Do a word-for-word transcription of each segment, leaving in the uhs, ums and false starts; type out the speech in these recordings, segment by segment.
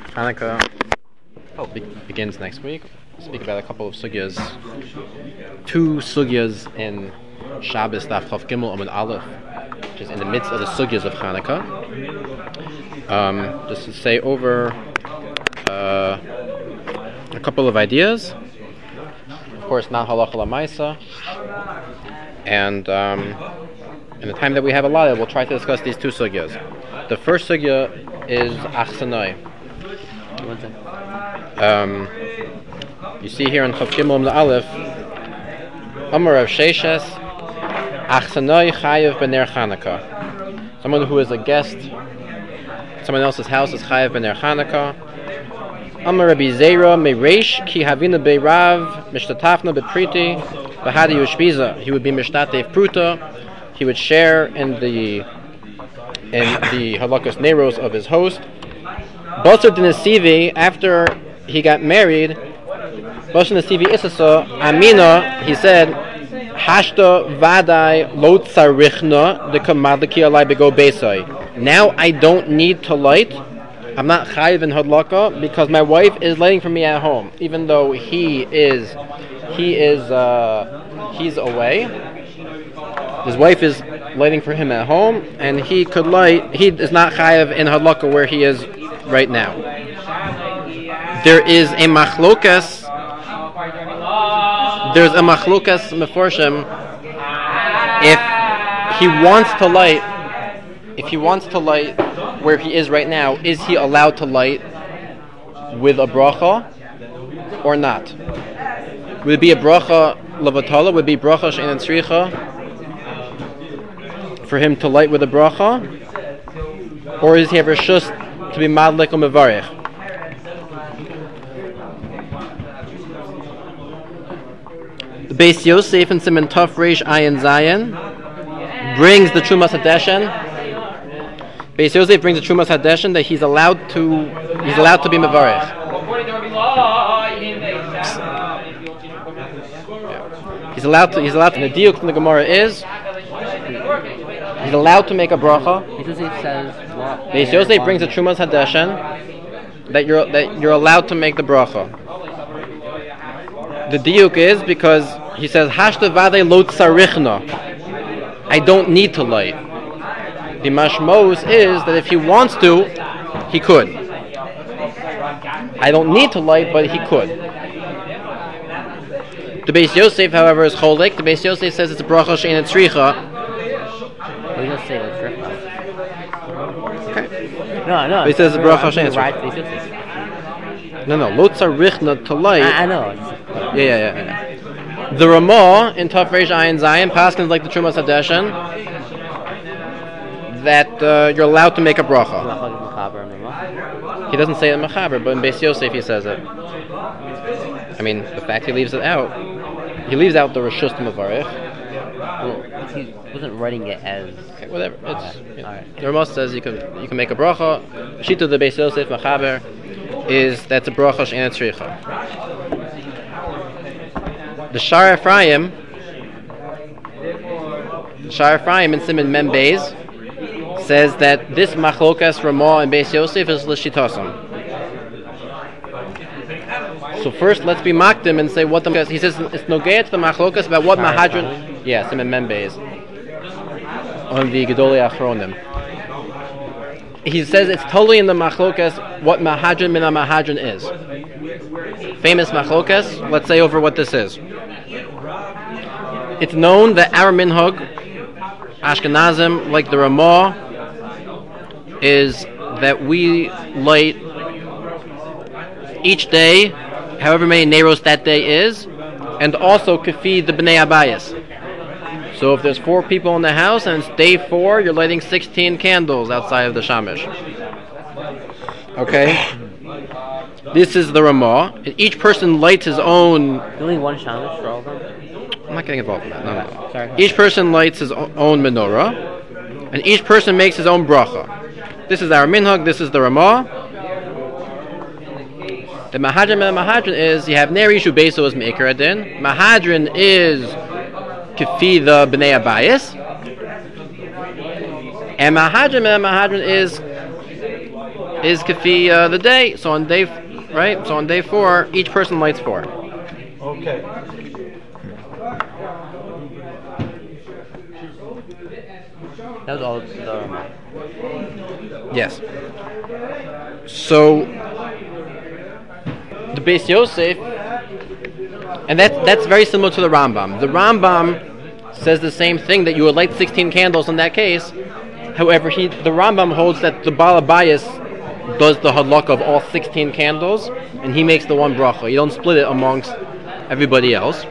Hanukkah be- begins next week. We'll speak about a couple of sugyas. Two sugyas in Shabbos Daf Chav Gimel Amud Aleph, which is in the midst of the sugyas of Hanukkah. Um, just to say over uh, a couple of ideas. Of course, not halacha lamaisa. And um, in the time that we have allotted, we'll try to discuss these two sugyas. The first sugya is achsanai. Um, you see here in Chav Gimel Amud Aleph, Amar Rav Sheshes, achsanai chayev b'ner Chanukah. Someone who is a guest, someone else's house is chayev b'ner Chanukah. Amar Rabbi Zera meireish ki havina beirav mishtatafna bepriti v'hadi ushpiza. He would be mishtatev pruta. He would share in the in the halakas neros of his host. Basar Dinasivi, after he got married, Basar Dinasivi Isasa Amina, he said, Hashta Vadai Lo Tsarichna de Kamadaki Alai Bego Besai. Now I don't need to light. I'm not chayiv in hadlaka because my wife is lighting for me at home, even though he is he is uh, he's away. His wife is lighting for him at home, and he could light. He is not chayiv in hadlaka where he is right now. There is a machlokas. There's a machlokas meforshim. If he wants to light, if he wants to light where he is right now, is he allowed to light with a bracha or not? Would it be a bracha levatala? Would it be bracha she'ein tzricha for him to light with a bracha, or does he have reshus to be madlik or mevarich? The Beis Yosef and Siman Tov Reish Ayin Zayin brings the Trumas Hadeshen. Beis Yosef brings the Trumas Hadeshen that he's allowed to he's allowed to be mevarich. Yeah. He's allowed to he's allowed to. The diuk in the Gemara is he's allowed to make a bracha. Beis Yosef brings the Trumas Hadeshen that you're that you're allowed to make the bracha. The diuk is because he says Hashta Vadei Lo Tsarichna. I don't need to light. The mashmos is that if he wants to, he could. I don't need to light, but he could. The Beis Yosef, however, is cholik. The Beis Yosef says it's a bracha she'ein tzricha. We just say it's tzricha. Okay. No, no. He says it's a bracha she'ein Right, tzricha. No, no. Lo tzarichna to light. I, I know. Yeah, yeah, yeah, yeah. The Ramah in Tov Reish Ayin Zayin paskins like the Trumas Hadeshen that uh, you're allowed to make a bracha. He doesn't say it in Mechaber, but in Beis Yosef he says it. I mean, the fact he leaves it out, he leaves out the Reshus to Mevarich. Well, he wasn't writing it as... Okay, whatever. It's, okay. you know, right. The Ramah says you can you can make a bracha. Shita the Beis Yosef Mechaber is that's a bracha she'ein tzricha. The Shar Ephraim, the Shar Ephraim in Siman Mem Beis says that this machlokas Ramah and Beis Yosef is l'shitosam. So first, let's be makdim and say what the he says. It's nogea to the machlokas about what mahadran. Yeah, Siman Mem Beis on the Gedolei Achronim. He says it's totally in the machlokas what mahadran min mahadran is. Famous machlokas. Let's say over what this is. It's known that our minhag, Ashkenazim, like the Ramah, is that we light each day, however many neros that day is, and also kafi the bnei abayis. So if there's four people in the house and it's day four, you're lighting sixteen candles outside of the shamish. Okay? This is the Ramah. And each person lights his own... Only one shamish for all of them? I'm not getting involved in that. No, no, no. Sorry. Each person lights his own menorah, and each person makes his own bracha. This is our minhag. This is the Ramah. The mahadran and the mahadran is you have ner ishu beso as meikar adin. Mahadran is kafi the bnei abayis, and mahadran and mahadran is is kafi uh, the day. So on day, right? So on day four, each person lights four. Okay. That was all the. Yes. So the Beis Yosef, and that's that's very similar to the Rambam. The Rambam says the same thing, that you would light sixteen candles in that case. However, he the Rambam holds that the Baal Abayis does the hadlaka of all sixteen candles, and he makes the one bracha. You don't split it amongst everybody else.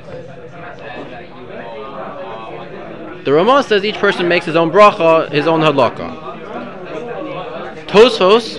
The Ramah says each person makes his own bracha, his own hadlaka. Tosfos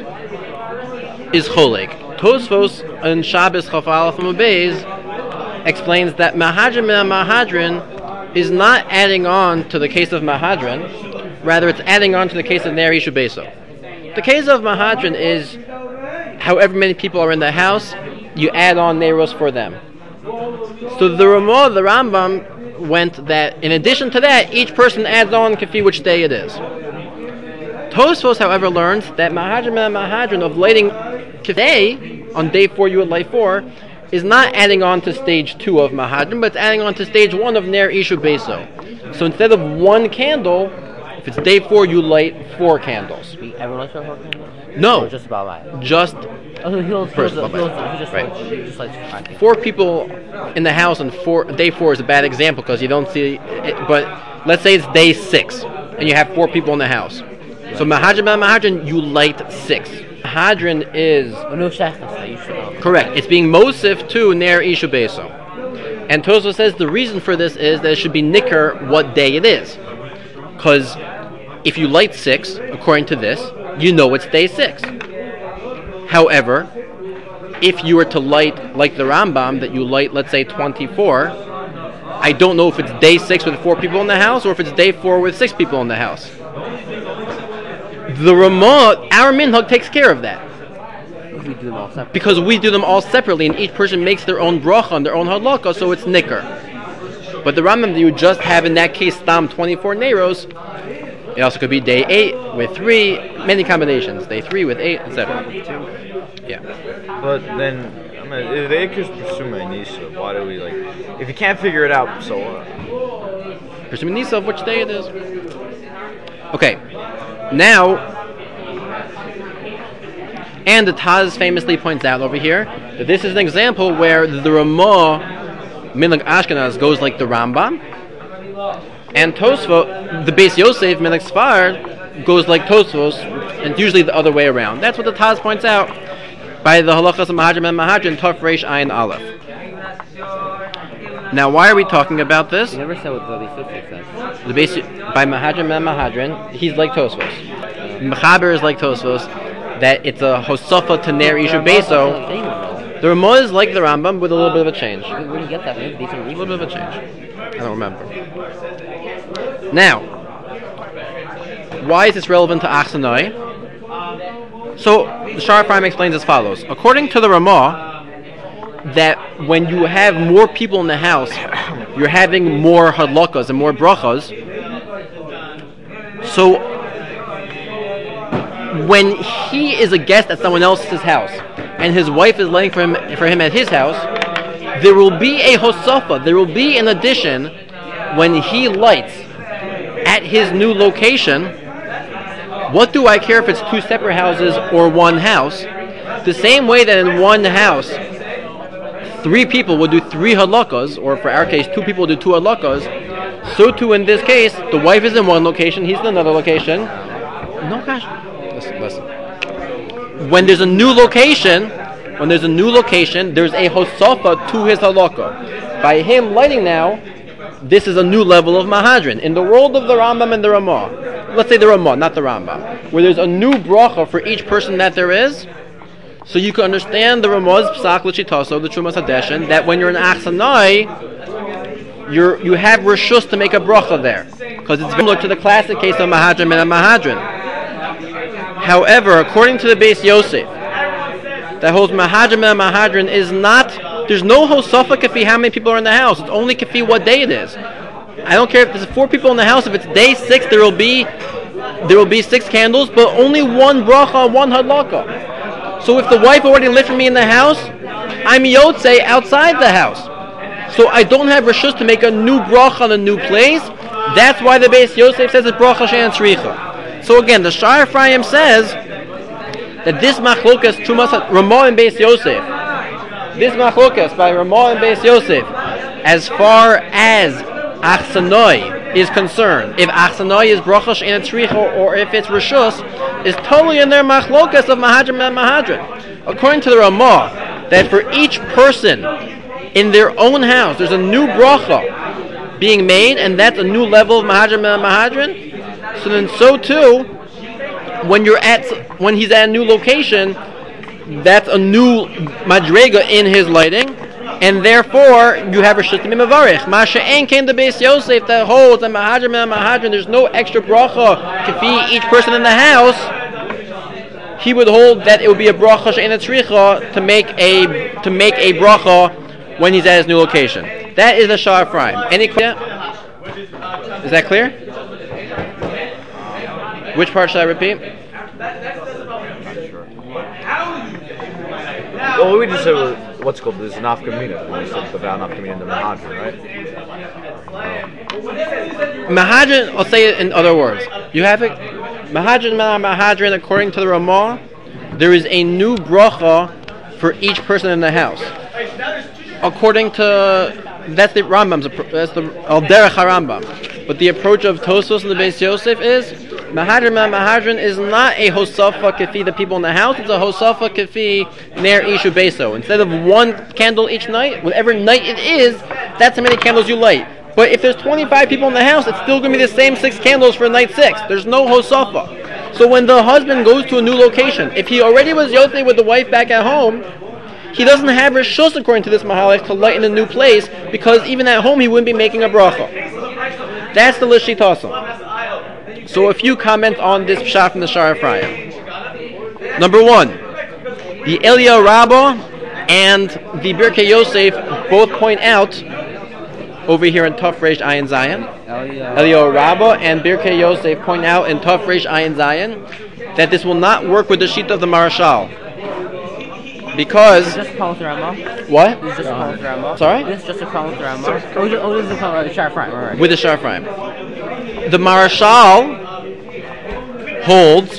is choleg. Tosfos in Shabbos Chaf Aleph Amud Beis explains that Mahadrin min Mahadrin is not adding on to the case of Mahadrin, rather it's adding on to the case of Ner Ishu Beso. The case of Mahadrin is however many people are in the house, you add on Neiros for them. So the Ramah, the Rambam, went that in addition to that, each person adds on kafi which day it is. Tosfos, however, learns that Mahadrin min Mahadrin of lighting today, on day four you would light four, is not adding on to stage two of Mahadrin, but it's adding on to stage one of Ner Ishu Beso. So instead of one candle, if it's day four, you light four candles. Everyone lights four candles? No. Or just Baal Abayis? Just Oh, so he'll, first he'll, Baal he'll, Abayis. he'll just Right. lights, he just lights five candles. Four people in the house on four, day four is a bad example because you don't see it, but let's say it's day six and you have four people in the house. So Mahadrin min Mahadrin, you light six. Mahadrin is Oh, no shachtas, you should know. correct. It's being Mosif to Ner Ishu Beso. And Tosfos says the reason for this is that it should be nicker what day it is. Because if you light six, according to this, you know it's day six. However, if you were to light, like the Rambam, that you light, let's say, twenty-four, I don't know if it's day six with four people in the house or if it's day four with six people in the house. The Ramah, our minhag takes care of that. We do them all separate. Because we do them all separately, and each person makes their own bracha and their own hadlaka, so it's nicker. But the Rambam that you just have in that case, stam twenty-four neiros, it also could be day eight with three, many combinations. Day three with eight, et cetera. Yeah. But then, I mean, if the Akers pursue my Nisa, why do we, like, if you can't figure it out, so what? Pursue Nisa of which day it is. Okay. Now, and the Taz famously points out over here that this is an example where the Ramah Minhag Ashkenaz goes like the Rambam, and Tosfos, the Beis Yosef Minhag Sfard goes like Tosfos, and usually the other way around. That's what the Taz points out by the halachas of Mahadrin min Mahadrin Tov Reish Ayin Aleph. Now, why are we talking about this? You never said what the Beis Yosef says. The basic by Mahadrin min Mahadrin, he's like Tosfos. Mechaber is like Tosfos, that it's a hosafa to Ner Ishu Beso. The Ramah is like the Rambam with a little bit of a change. Where do you get that? Maybe these are A little bit of a change. I don't remember. Now, why is this relevant to Achsanoi? So the Shar Prime explains as follows: according to the Ramah, that when you have more people in the house, you're having more hadlakas and more brachas. So when he is a guest at someone else's house and his wife is lighting for him for him at his house, there will be a hosafa, there will be an addition when he lights at his new location. What do I care if it's two separate houses or one house? The same way that in one house three people will do three halakas, or for our case two people will do two halakas, so too in this case the wife is in one location, he's in another location. No gosh. Listen, listen. When there's a new location, when there's a new location, there's a hosafa to his halakha. By him lighting now, this is a new level of Mahadrin. In the world of the Rambam and the Ramah, let's say the Ramah, not the Rambam, where there's a new bracha for each person that there is, so you can understand the Ramah's psak l'shitaso, the Trumas Hadeshin, that when you're in Achsanai, you're you have reshus to make a bracha there, because it's similar to the classic case of Mahadrin and Mahadrin. However, according to the Beis Yosef, that holds Mahadrin and Mahadrin is not, there's no hosafa kafi how many people are in the house. It's only kafi what day it is. I don't care if there's four people in the house. If it's day six, there will be there will be six candles, but only one bracha, one hadlaka. So if the wife already lit for me in the house, I'm yotze outside the house. So I don't have reshus to make a new bracha on a new place. That's why the Beis Yosef says it's bracha she'en tzricha. So again, the Sha'ar Ephraim says that this machlokas Trumas Ramah and Beis Yosef, this machlokas by Ramah and Beis Yosef, as far as achsanoi is concerned, if achsanoi is bracha she'en tzricha or if it's reshus, is totally in their machlokas of mahadran and mahadran. According to the Ramah, that for each person in their own house, there's a new bracha being made, and that's a new level of mahadran and mahadran. So then, so too, when you're at, when he's at a new location, that's a new madrega in his lighting, and therefore you have a shittim mavarich. Masha ein came to Beis Yosef that holds that mahadran and mahadran. There's no extra bracha to feed each person in the house. He would hold that it would be a bracha she'en tzricha to make a to make a bracha when he's at his new location. That is the Sha'ar Ephraim. Any clear? Is that clear? Which part should I repeat? Well, we just said uh, what's called this nafkamina. We said the vow nafkamina in the mahadran, right? Mahadran, I'll say it in other words. You have it, Mahadran Mahadran, according to the Ramah, there is a new bracha for each person in the house. According to, that's the Rambam's, that's the Al Derech HaRambam. But the approach of Tosos and the Beis Yosef is, Mahadran Mahadran is not a Hosafa Kafi, the people in the house, it's a Hosafa Kafi Ner Ishu Beso. Instead of one candle each night, whatever night it is, that's how many candles you light. But if there's twenty-five people in the house, it's still going to be the same six candles for night six. There's no Hosafa. So when the husband goes to a new location, if he already was Yotzei with the wife back at home, he doesn't have reshus according to this Mahalach to light in a new place, because even at home he wouldn't be making a bracha. That's the Lishitasa. So a few comments on this pshat from the Sha'ar Ephraim. Number one, the Eliyahu Rabbah and the Birkei Yosef both point out over here in Tuf Reish Ayin Zayin. Eliyahu Rabbah and Birkei Yosef point out in Tuf Reish Ayin Zayin that this will not work with the sheet of the Marashal. Because... Is this a problem with the Ramah? What? Is this a problem with the Ramah? Sorry? Is this just a problem with the Ramah? Oh, this- oh, this is a problem with the Sha'ar Ephraim, right, right. With the Sha'ar Ephraim. The Marashal holds,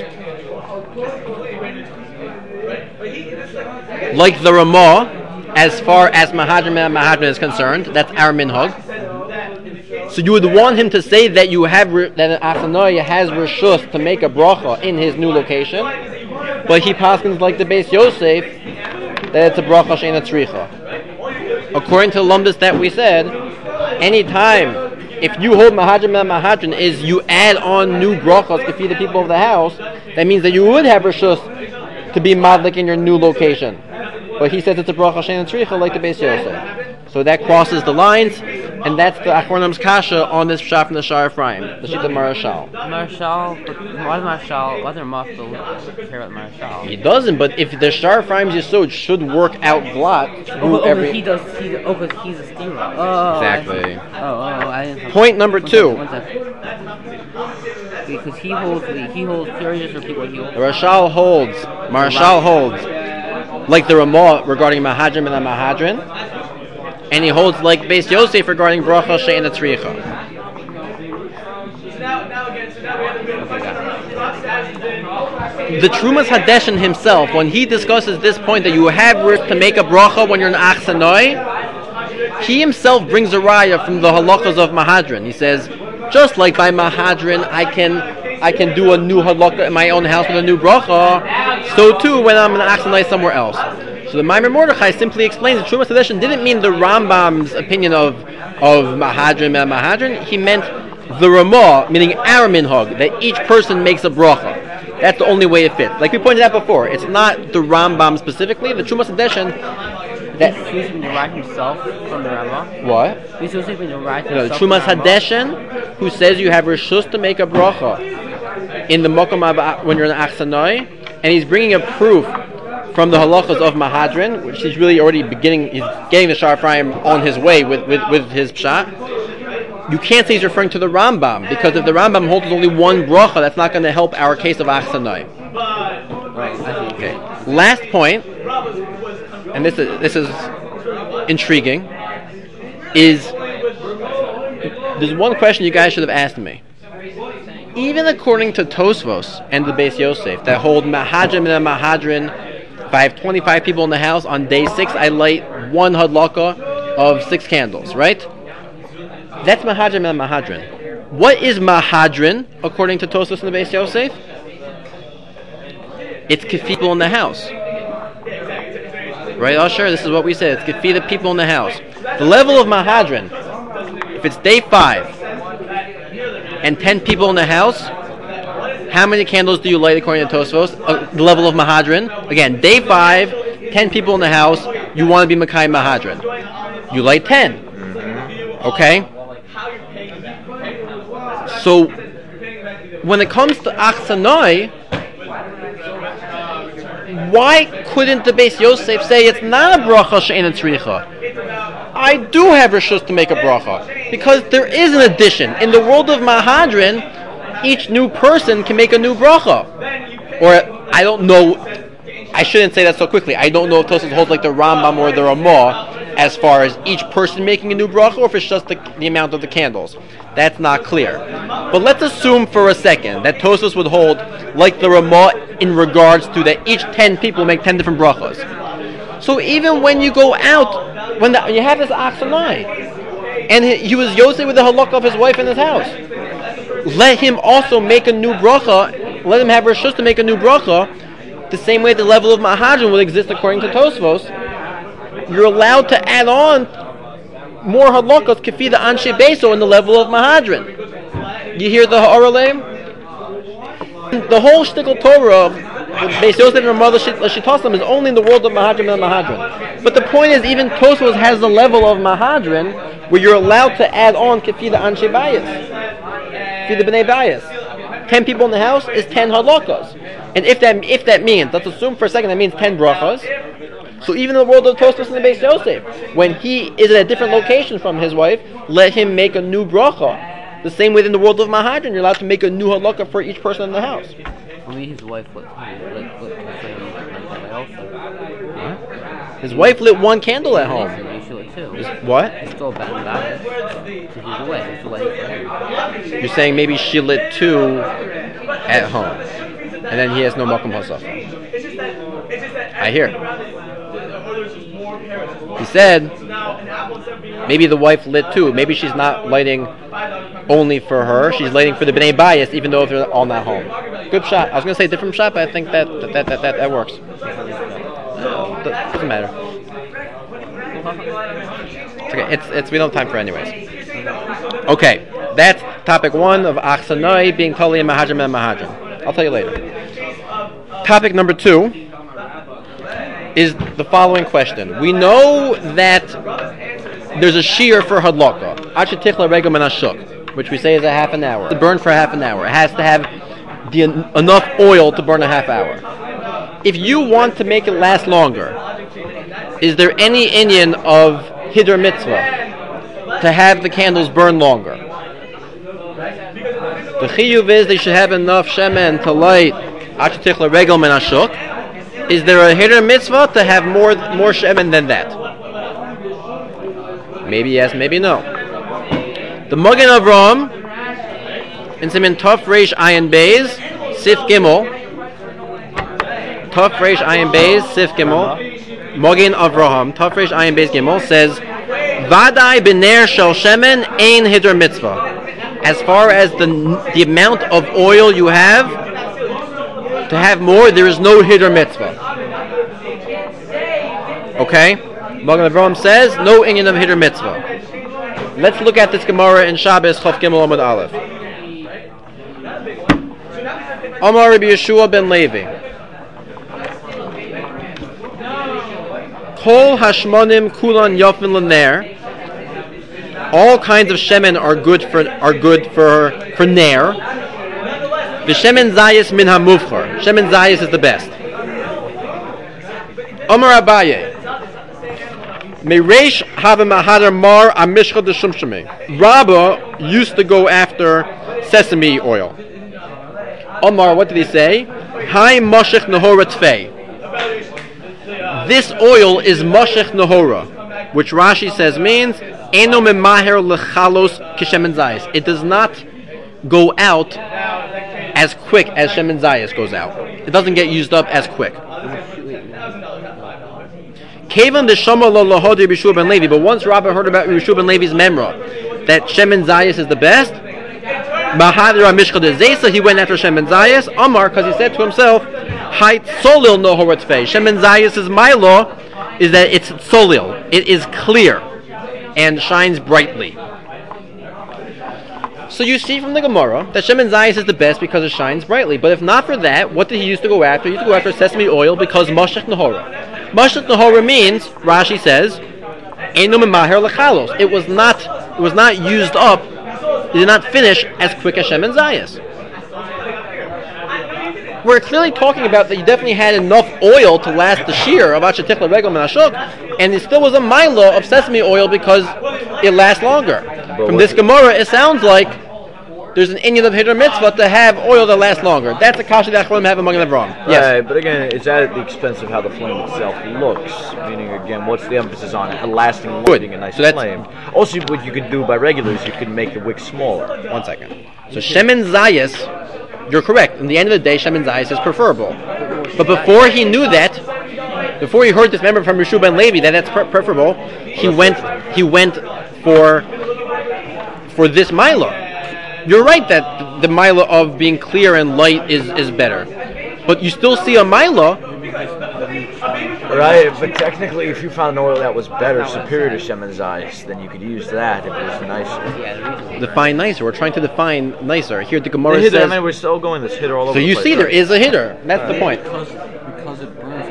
like the Ramah, as far as Mahadran and Mahadran is concerned, that's our minhag. So you would want him to say that you have re- that an Achanoya has reshus to make a bracha in his new location, but he paskins like the Beis Yosef that it's a bracha she'en tzricha. According to the lumdus that we said, anytime if you hold Mahadran and Mahadran is you add on new brachas to feed the people of the house, that means that you would have reshus to be madlik in your new location. But he says it's a bracha she'en tzricha like the Beis Yosef. So that crosses the lines, and that's the Achronam's kasha on this shot from the Sha'ar Ephraim, the sheet of Marashal. Marshal, why does Marshal, why does Ramah still care about Marshal? He doesn't, but if the Sha'ar Ephraim's Yesod should work out glot through Oh, oh, every... he does, he, oh, because he's a stira. Oh, Exactly. I, oh, oh, I didn't have Point number one two. second, one second. Because he holds, he holds, can you just repeat what he holds? Rashal holds, Marashal holds, like the Ramah regarding Mahadran and Mahadran, and he holds like Beis Yosef regarding bracha she'en tzricha. The Trumas Hadeshin himself, when he discusses this point that you have risk to make a bracha when you're in Achsanoi, he himself brings a raya from the halachas of Mahadran. He says, just like by Mahadran, I can I can do a new halakha in my own house with a new bracha, so too when I'm in Achsanoi somewhere else. So the Maimer Mordechai simply explains that Trumas Hadeshin didn't mean the Rambam's opinion of of Mahadran and Mahadran. He meant the Ramah, meaning our minhag, that each person makes a bracha. That's the only way it fits. Like we pointed out before, it's not the Rambam specifically. The Trumas Hadeshin. That He's been derived himself from the Ramah. what? He's also been derived No, the himself Trumas from the Ramah. Hadeshin, who says you have reshus to make a bracha in the Mokom Ab- when you're in Achsanoi, and he's bringing a proof from the halachas of Mahadran, which he's really already beginning, he's getting the Sha'ar Ephraim on his way with, with, with his pshat. you can't say he's referring to the Rambam, because if the Rambam holds only one bracha, that's not going to help our case of Achsanoi. Okay. Last point, and this is this is intriguing, is there's one question you guys should have asked me. Even according to Tosfos and the Beis Yosef that hold Mahadrim and Mahadrin, if I have twenty-five people in the house, on day six I light one hadlaka of six candles, right? That's Mahadrim and Mahadrin. What is Mahadrin according to Tosfos and the Beis Yosef? It's kefi people in the house. Right, Usher? This is what we said. It's kefi the people in the house. The level of Mahadrin, if it's day five and ten people in the house, how many candles do you light according to Tosfos? Uh, the level of Mahadrin. Again, day five, ten people in the house, you want to be Makai Mahadrin. You light ten. Okay? So, when it comes to Achsanoi, why couldn't the Beis Yosef say it's not a bracha she'ena tzricha? I do have reshus to make a bracha, because there is an addition. In the world of Mahadrin, each new person can make a new bracha. Or, I don't know, I shouldn't say that so quickly. I don't know if Tosfos holds like the Rambam or the Ramah as far as each person making a new bracha, or if it's just the, the amount of the candles. That's not clear. But let's assume for a second that Tosfos would hold like the Ramah in regards to that each ten people make ten different brachas. So even when you go out, when, the, when you have this Achsanai, and he, he was Yosef with the halakha of his wife in his house, let him also make a new bracha, let him have reshus to make a new bracha, the same way the level of Mahadrin will exist according to Tosfos. You're allowed to add on more halakas kefi the Anshe Beso in the level of Mahadrin. You hear the Ha'aralem? The whole shtickle Torah, Beis Yosef and Ramah L'Shitasim, is only in the world of Mahadrin and Mahadrin. But the point is, even Tosfos has the level of Mahadrin where you're allowed to add on kefi the Anshe Bayis, kefi the Bnei Bayis. Ten people in the house is ten halakas. And if that if that means, let's assume for a second that means ten brachas. So even in the world of Tosfos and the Beis Yosef, when he is at a different location from his wife, let him make a new bracha. The same way in the world of Mahadrin, you're allowed to make a new halakha for each person in the house. Only his wife lit, lit, lit, What? His wife lit one candle at home. She lit two. What? It's still bad about it. He's away. He's away for him. You're saying maybe she lit two at home, and then he has no makom hasafa. I hear. He said maybe the wife lit too. Maybe she's not lighting only for her. She's lighting for the Bnei Bayis, even though they're all not home. Good shot. I was going to say different shot, but I think that that that that, that, that works. Uh, doesn't matter. It's okay. It's it's we don't have time for anyways. Okay, that's topic one of Achsanoi being totally in Mahadrim and Mahadrim. I'll tell you later. Topic number two is the following question. We know that there's a shear for hadlaka, achetichla regel menashuk, which we say is a half an hour. To burn for a half an hour, it has to have the, enough oil to burn a half hour. If you want to make it last longer, is there any inyan of hiddur mitzvah to have the candles burn longer? The chiyuv is they should have enough shemen to light achetichla regel menashuk. Is there a hiddur mitzvah to have more more shemen than that? Maybe yes, maybe no. The Magen Avraham in Siman Tov Reish Ayin Beis Sif Gimel, Tov Reish Ayin Beis Sif Gimel, Magen Avraham Tov Reish Ayin Beis Gimel says, Vadai b'ner shel shemen ein hiddur mitzvah. As far as the the amount of oil you have, to have more, there is no hiddur mitzvah. Okay? Magen Avraham says, no inyan of hiddur mitzvah. Let's look at this Gemara in Shabbos, Chaf Gimel Amud Aleph. Amar Rabbi Yeshua ben Levi. Kol hashmonim kulan yofin l'ner. All kinds of shemen are good for are good for for ner. The shemen zayis min hamuvchar. Shemen zayis is the best. Amar Abaye. Meiresh have mahadar mar amishcha de shumshame. Rabbah used to go after sesame oil. Omar, what did he say? Hai moshech nahora tfei. This oil is moshech nahora, which Rashi says means eno memaher lechalos kishemen zayis. It does not go out as quick as shemen zayis goes out. It doesn't get used up as quick. Kevan deshama lo lohodi Yeshua ben Levi. But once Rabbah heard about Yeshua ben Levi's memra that shemen zayis is the best, Mahadra Mishcha de Zesa, he went after Shemen Zayas, Amar, because he said to himself, Hait Solil no Horatzfei. Shemen Zayas' my law is that it's Solil. It is clear and shines brightly. So you see from the Gemara that Shemen Zayas is the best because it shines brightly. But if not for that, what did he used to go after? He used to go after sesame oil because Mashach Nahora. Mashach Nahora means, Rashi says, Einu Memaher Lechalos. It was not, it was not used up. It did not finish as quick as Shemen Zayas. We're clearly talking about that you definitely had enough oil to last the shear of Ashetikla Regel Menashuk, and it still was a mila of sesame oil because it lasts longer. But from this Gemara, it sounds like there's an inyan of Hidr Mitzvah to have oil that lasts longer. That's a kasha that Achronim have among the Avram. Yes. Right, but again, it's at the expense of how the flame itself looks. Meaning, again, what's the emphasis on it? A lasting, loading, a nice so flame. Also, what you could do by regulars, you could make the wick smaller. One second. So Shemen Zayas, you're correct. In the end of the day, Shemen Zayas is preferable. But before he knew that, before he heard this member from Yeshua ben Levi that that's pre- preferable, he went he went for for this Mila. You're right that the Mila of being clear and light is, is better. But you still see a Mila. Right, but technically if you found an oil that was better, superior to Shemen Zayis, then you could use that if it was nicer. Define nicer. We're trying to define nicer. Here the Gemara the hitter, says... I mean, we're still going this hitter all over So you the place, see right? there is a hitter. That's right. The point. Because, because it burns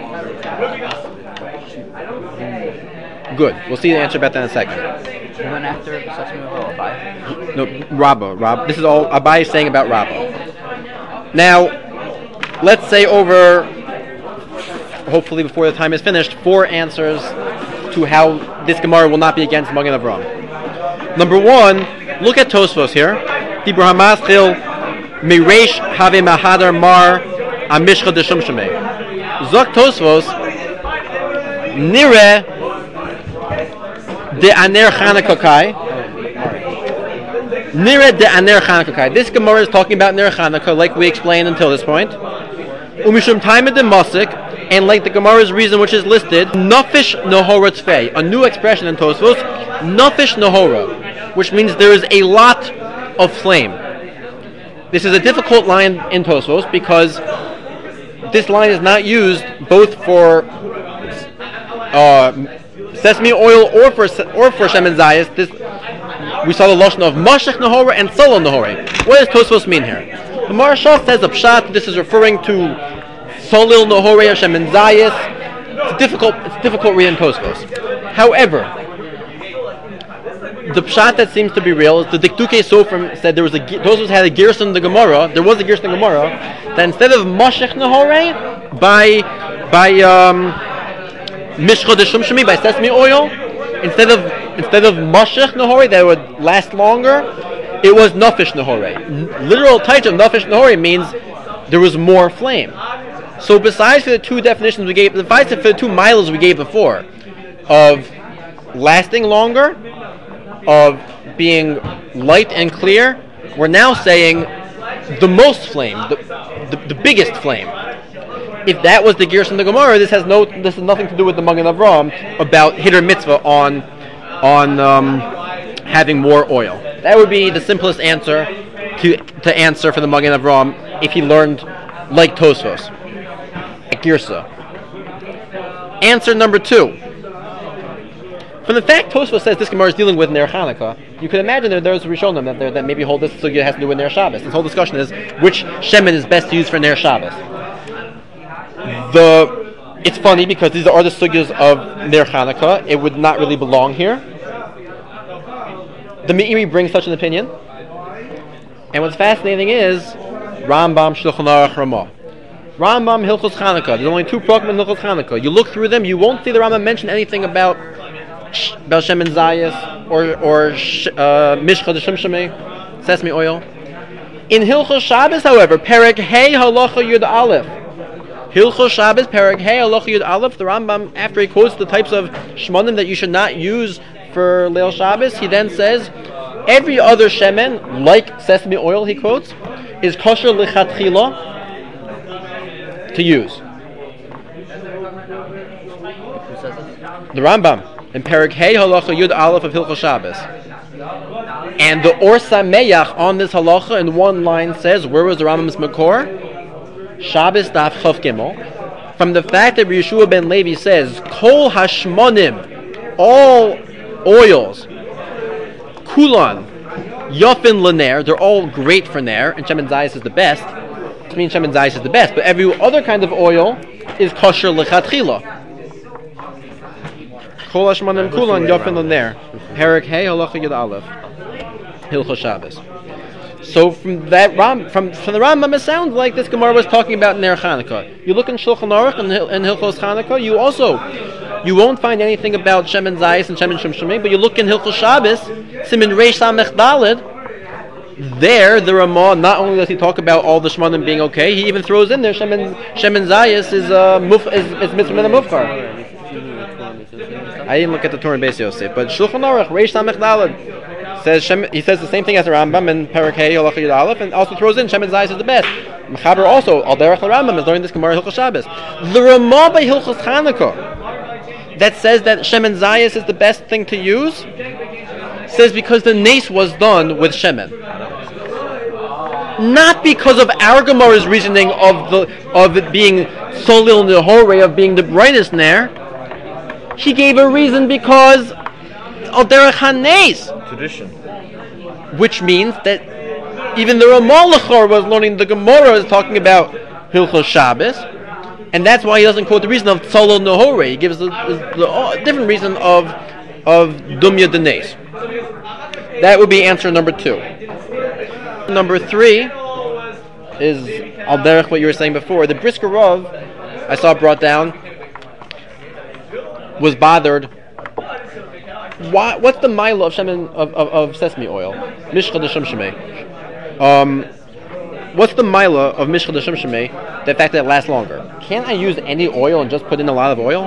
longer. Good. We'll see the answer about that in a second. He went after sesame oil, Abai. No, Rabbah. Rabbah. This is all Abai is saying about Rabbah. Now, let's say over, hopefully before the time is finished, four answers to how this Gemara will not be against Magen Avraham. Number one, look at Tosfos here. Dibur Hamaschil Miresh Have Mahadar Mar Amishcha de Shumshame. Zok Tosfos Nire de Aner Chanukah. Nire de Aner Chanukah. This Gemara is talking about Ner Chanukah, like we explained until this point. Umishum Taima de Masik, and like the Gemara's reason which is listed, Nafish Nohora Tfei, a new expression in Tosfos, Nafish Nohora, which means there is a lot of flame. This is a difficult line in Tosfos because this line is not used both for uh, sesame oil or for or for Shemen Zayis. This we saw the lotion of Mashech Nahora and Solo Nahora. What does Tosfos mean here? The Marshal says a pshat. This is referring to Solil Nahora Shemen Zayis. It's difficult. It's difficult reading Tosfos. However, the pshat that seems to be real is the Dikduke Sofrim said there was a Tosfos had a Gerson in the Gemara. There was a Gerson in the Gemara that instead of Mashech Nahora by by um, Mishcha de Shumshami, by sesame oil, instead of instead of Mashech Nahora that would last longer, it was Nafish Nahora. Literal type of Nafish Nahora means there was more flame. So besides for the two definitions we gave, besides for the two miles we gave before, of lasting longer, of being light and clear, we're now saying the most flame, the, the, the biggest flame. If that was the Gerson in the Gemara, this has no, this has nothing to do with the Magen Avraham about Hidr Mitzvah on, on um, having more oil. That would be the simplest answer to to answer for the Magen Avraham if he learned like Tosfos, at Girsa. Answer number two. From the fact Tosfos says this Gemara is dealing with Ner Chanukah, you could imagine that there's a Rishonim that, that maybe hold this sugya has to do with Ner Shabbos. This whole discussion is which shemen is best to use for Ner Shabbos. The it's funny because these are the sugyas of Ner Chanukah. It would not really belong here. The Meiri brings such an opinion, and what's fascinating is Rambam Shulchan Aruch Ramah. Rambam Hilchos Chanukah. There's only two prokim in Hilchos Chanukah. You look through them, you won't see the Rambam mention anything about Bel Shemen Zayis or or uh, Mishcha de Shimshame, sesame oil. In Hilchos Shabbos, however, Perek Hey Halacha Yud Aleph. Hilchos Shabbos, Perek Hey Halacha Yud Aleph. The Rambam, after he quotes the types of shmonim that you should not use for Leil Shabbos, he then says every other shemen, like sesame oil, he quotes, is kosher lichatchila to use. The Rambam in Perek Hey Halacha Yud Aleph of Hilchos Shabbos. And the Or Sameach on this halacha in one line says, where was the Rambam's makor? Shabbos Daf Chav Gimel. From the fact that Yeshua ben Levi says, Kol Hashmonim, all oils, Kulan, Yofin Laner, they're all great for Ner, and Shemen Zayis is the best. It means Shemen Zayis is the best, but every other kind of oil is kosher lechatchila. Kol Hashmonim Kulan, Yofin Laner. Perek Hey Halacha Yud Aleph. Hilchos Shabbos. So from that Ram, from from the Rambam, it sounds like this Gemara was talking about Ner Chanukah. You look in Shulchan Aruch and, and Hilchos Chanukah, you also you won't find anything about Shemen Zayis and Shemen Shimshomim, but you look in Hilchos Shabbos, Simin Reish Samech Daled. There, the Ramah not only does he talk about all the shmonim being okay, he even throws in there Shemen Shemen Zayis is uh, muf, is is mitzvah min mufkar. I didn't look at the Torah in Beis Yosef, but Shulchan Aruch Reish Samech Daled. Says Shem, he says the same thing as the Rambam in Perek Hey Halacha Yud Aleph, and also throws in Shemen Zayis is the best. Mechaber also Al Derech Rambam is learning this Gemara Hilchos Shabbos. The Ramah by Hilchos Chanukah that says that Shemen Zayis is the best thing to use says because the nace was done with Shemen, not because of our Gemara's reasoning of the of it being Solil Nehore, of being the brightest Ner. He gave a reason because Al Derech HaNace. Tradition. Which means that even the Ramah Lachor was learning the Gemara is talking about Hilchos Shabbos, and that's why he doesn't quote the reason of Tzolol Nehore. He gives the, the, the uh, different reason of of Dumya Denes. That would be answer number two. Number three is Al Derech what you were saying before. The Brisker Rav I saw brought down was bothered. Why, what's the mila of shemen of, of, of sesame oil? Mishcha de shemshemei. Um, what's the mila of mishcha de shemshemei? The fact that it lasts longer. Can't I use any oil and just put in a lot of oil?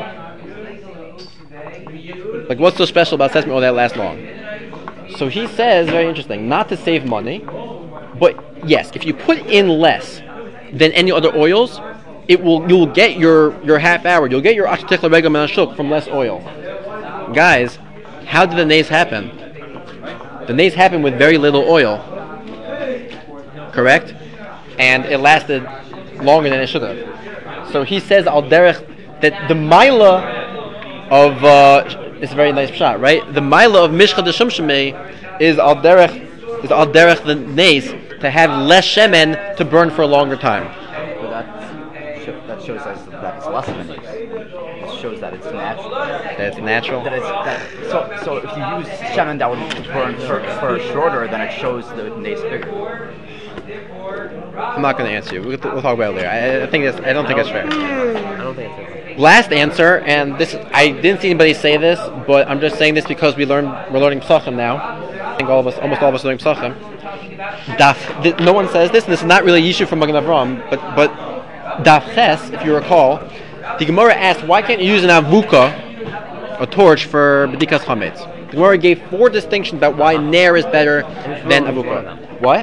Like, what's so special about sesame oil that lasts long? So he says, very interesting, not to save money, but yes, if you put in less than any other oils, it will you'll get your, your half hour. You'll get your ashtikla regam and ashuk from less oil. Guys, how did the nace happen? The nace happened with very little oil, correct? And it lasted longer than it should have. So he says al derech that the mila of uh, it's a very nice shot, right? The mila of mishcha de shemshemei is al derech is al derech the nace to have less shemen to burn for a longer time. But that that shows us that it's less than nace. It shows that it's natural. That it's natural. That it's, that, so, so if you use shemen that would burn for, for shorter, then it shows the nace bigger. I'm not going to answer you. We'll, we'll talk about it later. I, I think that's. I don't think that's fair. I don't think it's fair. Last answer, and this I didn't see anybody say this, but I'm just saying this because we learn we're learning Psachim now. I think all of us, almost all of us, are learning Psachim. Daf. Th- no one says this, and this is not really Yishu from Magen Avram, but but Daf Ches, if you recall, the Gemara asked, why can't you use an avuka, a torch, for bedikas chametz? The Gemara gave four distinctions about why ner is better than avuka. What?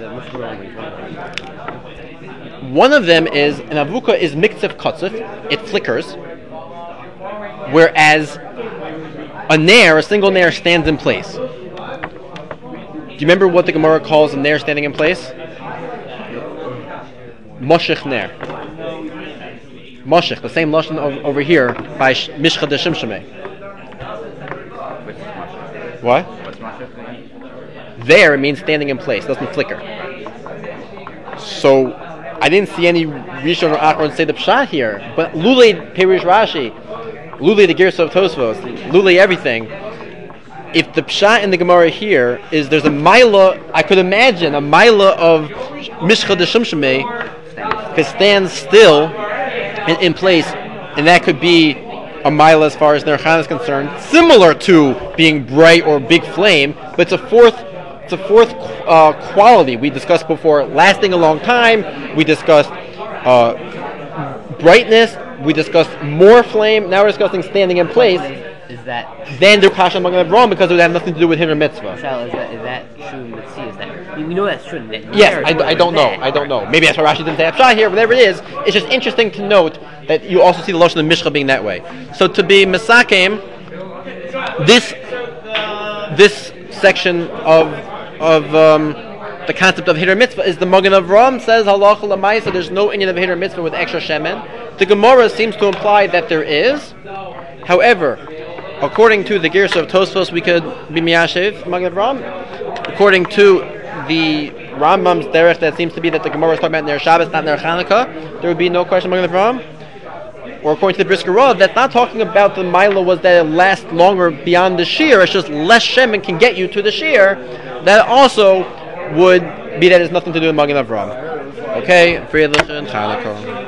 One of them is an avuka is miktzef katzef, it flickers, whereas a ner, a single ner, stands in place. Do you remember what the Gemara calls a ner standing in place? Moshech ner. Moshech, the same lashon over here by Mishcha de Shimshemei. What? There it means standing in place, doesn't flicker. So I didn't see any Rishon or Achron say the pshat here, but Lulei Perish Rashi, Lulei the Gersa of Tosfos, Lulei everything. If the pshat in the Gemara here is there's a mila, I could imagine a mila of Mishcha de Shimshemei that stands still in, in place, and that could be a mile as far as Ner Chana is concerned, similar to being bright or big flame, but it's a fourth it's a fourth uh, quality we discussed before, lasting a long time. We discussed uh, brightness. We discussed more flame. Now we're discussing standing in place. Is that then the Kasha Magen Avraham because it would have nothing to do with Hinder Mitzvah. Sal, is that is that true in the sea? Is that we know that's true? That Yes, I, I don't know. I don't know. Maybe that's why Rashi didn't say Afshah here. Whatever it is, it's just interesting to note that you also see the Lashon of Mishcha being that way. So to be Mesakem, this this section of of um, the concept of Hinder Mitzvah is the Magen Avraham says Halacha L'Maisa. There's no Inyan of Hinder Mitzvah with extra shemen. The Gemara seems to imply that there is. However, according to the Gersa of Tosfos, we could be Miyashiv, Magen Avraham. According to the Rambam's derech, that seems to be that the Gemara is talking about Ner Shabbos, not Ner Chanukah, there would be no question Magen Avraham. Or according to the Brisker Rav, that's not talking about the Mila was that it lasts longer beyond the shear, it's just less shemen can get you to the shear. That also would be that it has nothing to do with Magen Avraham. Okay, Friedrich and Chanukah.